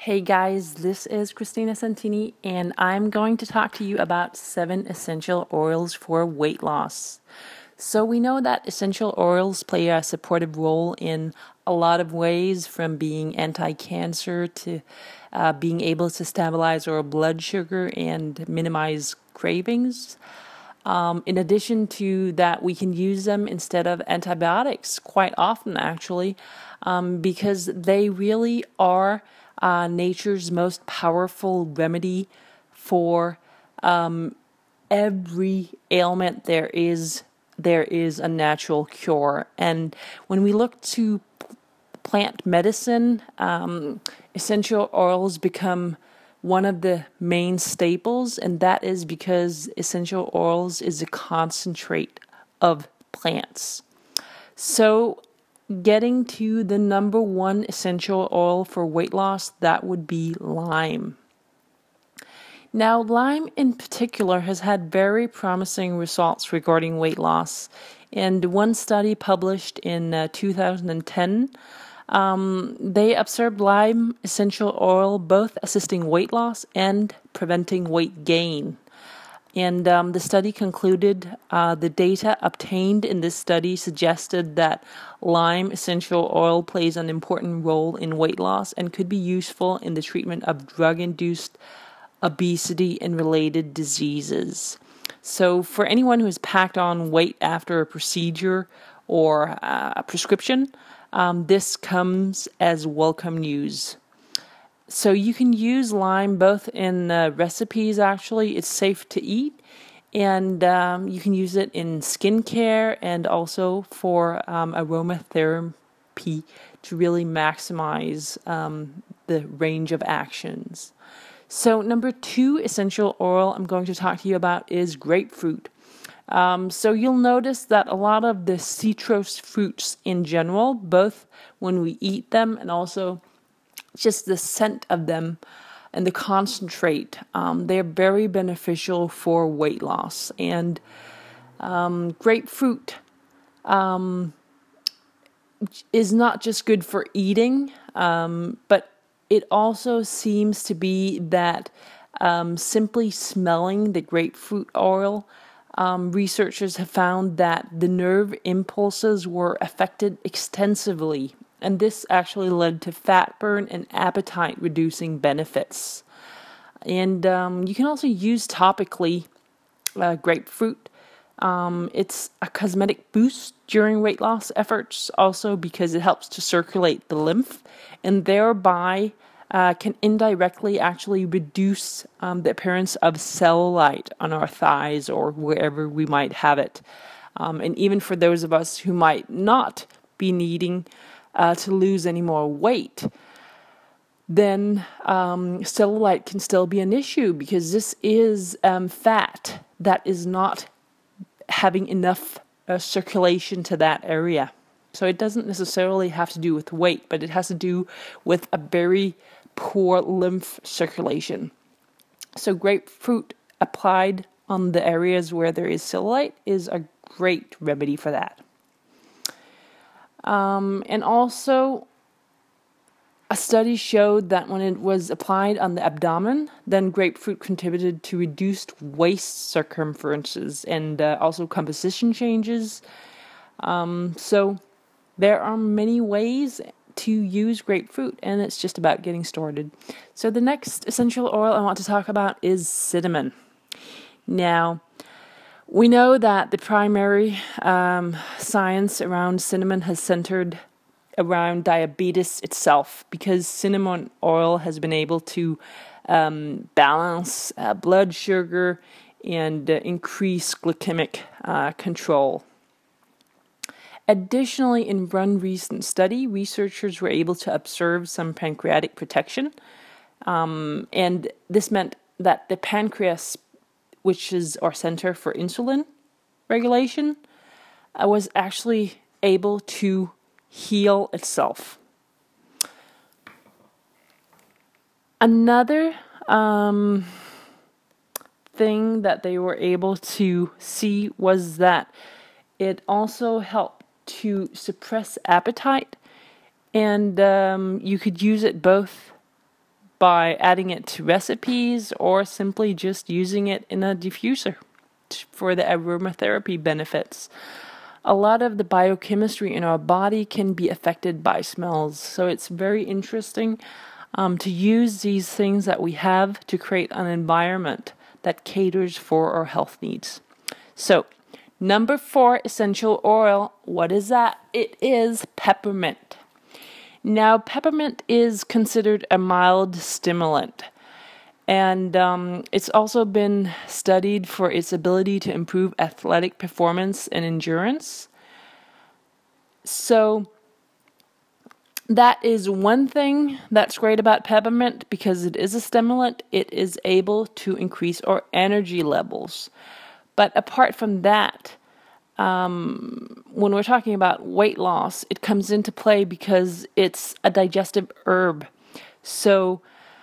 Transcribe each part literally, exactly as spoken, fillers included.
Hey guys, this is Christina Santini, and I'm going to talk to you about seven essential oils for weight loss. So we know that essential oils play a supportive role in a lot of ways, from being anti-cancer to uh, being able to stabilize our blood sugar and minimize cravings. Um, in addition to that, we can use them instead of antibiotics quite often, actually, um, because they really are uh, nature's most powerful remedy for um, every ailment. There is there is a natural cure, and when we look to plant medicine, um, essential oils become one of the main staples, and that is because essential oils is a concentrate of plants. So, getting to the number one essential oil for weight loss, that would be lime. Now, lime in particular has had very promising results regarding weight loss. And one study published in uh, two thousand ten, um, they observed lime essential oil both assisting weight loss and preventing weight gain. And um, the study concluded uh, the data obtained in this study suggested that lime essential oil plays an important role in weight loss and could be useful in the treatment of drug-induced obesity and related diseases. So for anyone who has packed on weight after a procedure or uh, a prescription, um, this comes as welcome news. So you can use lime both in uh, recipes, actually. It's safe to eat, and um, you can use it in skincare and also for um, aromatherapy to really maximize um, the range of actions. So number two essential oil I'm going to talk to you about is grapefruit. Um, so you'll notice that a lot of the citrus fruits in general, both when we eat them and also just the scent of them and the concentrate, um, they're very beneficial for weight loss. And um, grapefruit um, is not just good for eating, um, but it also seems to be that um, simply smelling the grapefruit oil, um, researchers have found that the nerve impulses were affected extensively, and this actually led to fat burn and appetite reducing benefits. And um, you can also use topically uh, grapefruit. Um, it's a cosmetic boost during weight loss efforts, also because it helps to circulate the lymph and thereby uh, can indirectly actually reduce um, the appearance of cellulite on our thighs or wherever we might have it. Um, and even for those of us who might not be needing uh, to lose any more weight, then um, cellulite can still be an issue because this is um, fat that is not having enough uh, circulation to that area. So it doesn't necessarily have to do with weight, but it has to do with a very poor lymph circulation. So grapefruit applied on the areas where there is cellulite is a great remedy for that. Um, and also, a study showed that when it was applied on the abdomen, then grapefruit contributed to reduced waist circumferences and uh, also composition changes. Um, so there are many ways to use grapefruit, and it's just about getting started. So the next essential oil I want to talk about is cinnamon. Now, we know that the primary um, science around cinnamon has centered around diabetes itself, because cinnamon oil has been able to um, balance uh, blood sugar and uh, increase glycemic uh, control. Additionally, in one recent study, researchers were able to observe some pancreatic protection, um, and this meant that the pancreas, which is our center for insulin regulation, uh, was actually able to heal itself. Another um, thing that they were able to see was that it also helped to suppress appetite, and um, you could use it both by adding it to recipes or simply just using it in a diffuser for the aromatherapy benefits. A lot of the biochemistry in our body can be affected by smells, so it's very interesting um, to use these things that we have to create an environment that caters for our health needs. So, number four essential oil, what is that? It is peppermint. Now, peppermint is considered a mild stimulant, and um, it's also been studied for its ability to improve athletic performance and endurance. So that is one thing that's great about peppermint, because it is a stimulant. It is able to increase our energy levels. But apart from that, um, when we're talking about weight loss, it comes into play because it's a digestive herb. So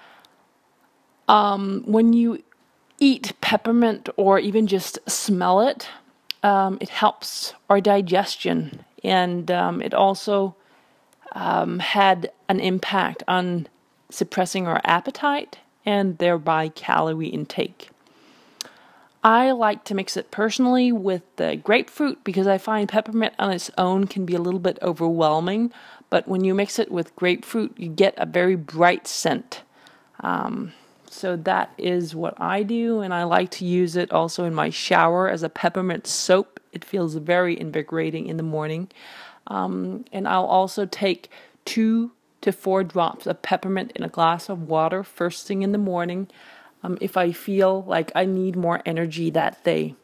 Um, when you eat peppermint or even just smell it, um, it helps our digestion, and um, it also um, had an impact on suppressing our appetite and thereby calorie intake. I like to mix it personally with the grapefruit because I find peppermint on its own can be a little bit overwhelming, but when you mix it with grapefruit, you get a very bright scent. Um, So that is what I do, and I like to use it also in my shower as a peppermint soap. It feels very invigorating in the morning. Um, and I'll also take two to four drops of peppermint in a glass of water first thing in the morning um, if I feel like I need more energy that day.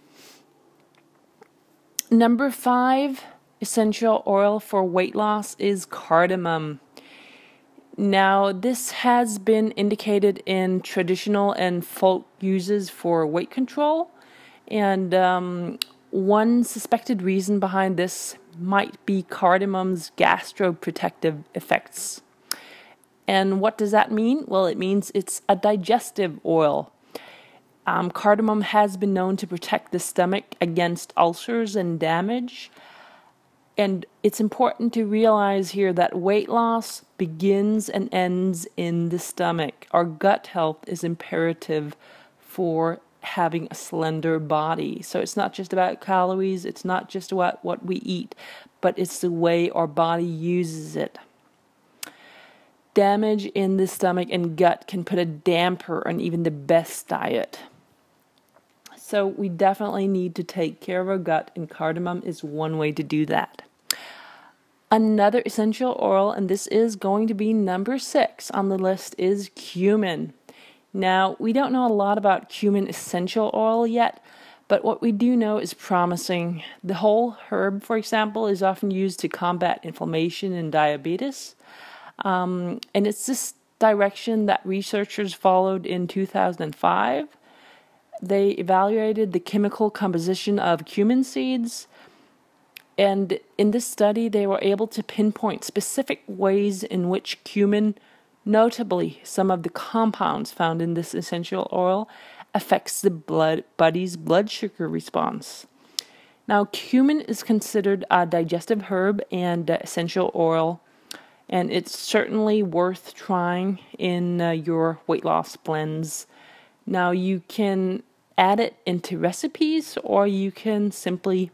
Number five essential oil for weight loss is cardamom. Now, this has been indicated in traditional and folk uses for weight control, and um, one suspected reason behind this might be cardamom's gastroprotective effects. And what does that mean? Well, it means it's a digestive oil. Um, cardamom has been known to protect the stomach against ulcers and damage. And it's important to realize here that weight loss begins and ends in the stomach. Our gut health is imperative for having a slender body. So it's not just about calories, it's not just about what we eat, but it's the way our body uses it. Damage in the stomach and gut can put a damper on even the best diet. So we definitely need to take care of our gut, and cardamom is one way to do that. Another essential oil, and this is going to be number six on the list, is cumin. Now, we don't know a lot about cumin essential oil yet, but what we do know is promising. The whole herb, for example, is often used to combat inflammation and diabetes. Um, and it's this direction that researchers followed in two thousand five. They evaluated the chemical composition of cumin seeds, and in this study they were able to pinpoint specific ways in which cumin, notably some of the compounds found in this essential oil, affects the blood body's blood sugar response. Now, cumin is considered a digestive herb and essential oil, and it's certainly worth trying in uh, your weight loss blends. Now, you can add it into recipes, or you can simply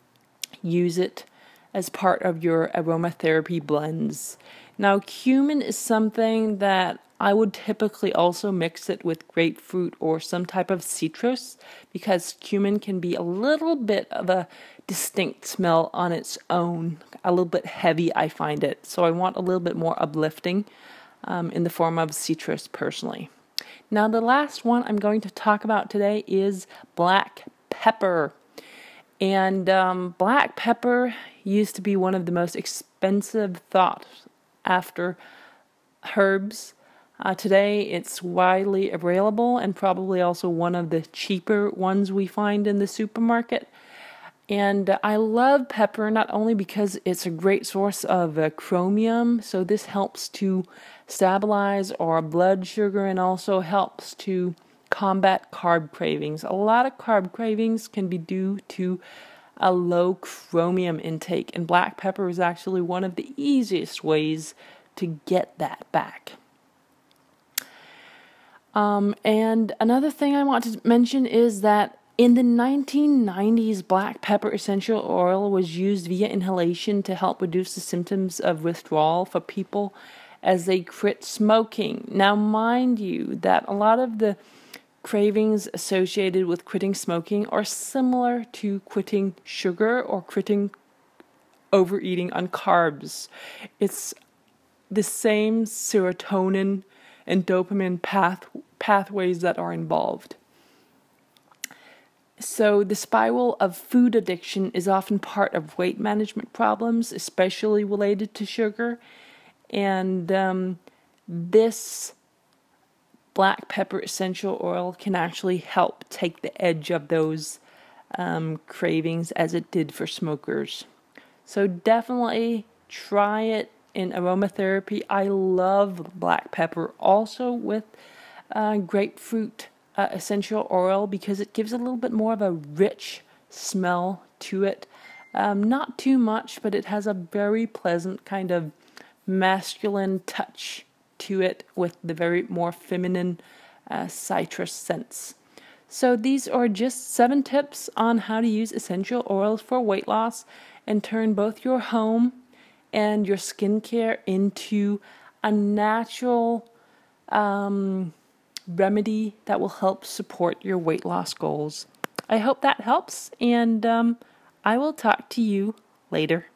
use it as part of your aromatherapy blends. Now, cumin is something that I would typically also mix it with grapefruit or some type of citrus, because cumin can be a little bit of a distinct smell on its own, a little bit heavy, I find it. So I want a little bit more uplifting um, in the form of citrus personally. Now, the last one I'm going to talk about today is black pepper. And um, black pepper used to be one of the most expensive sought after herbs. Uh, today, it's widely available and probably also one of the cheaper ones we find in the supermarket. And uh, I love pepper not only because it's a great source of uh, chromium, so this helps to stabilize our blood sugar and also helps to combat carb cravings. A lot of carb cravings can be due to a low chromium intake, and black pepper is actually one of the easiest ways to get that back. Um, and another thing I want to mention is that in the nineteen nineties, black pepper essential oil was used via inhalation to help reduce the symptoms of withdrawal for people as they quit smoking. Now, mind you, that a lot of the cravings associated with quitting smoking are similar to quitting sugar or quitting overeating on carbs. It's the same serotonin and dopamine path, pathways that are involved. So the spiral of food addiction is often part of weight management problems, especially related to sugar. And um, this black pepper essential oil can actually help take the edge of those um, cravings as it did for smokers. So definitely try it in aromatherapy. I love black pepper also with uh, grapefruit uh, essential oil because it gives a little bit more of a rich smell to it. Um, not too much, but it has a very pleasant kind of masculine touch to it with the very more feminine uh, citrus scents. So these are just seven tips on how to use essential oils for weight loss and turn both your home and your skincare into a natural um, remedy that will help support your weight loss goals. I hope that helps, and um, I will talk to you later.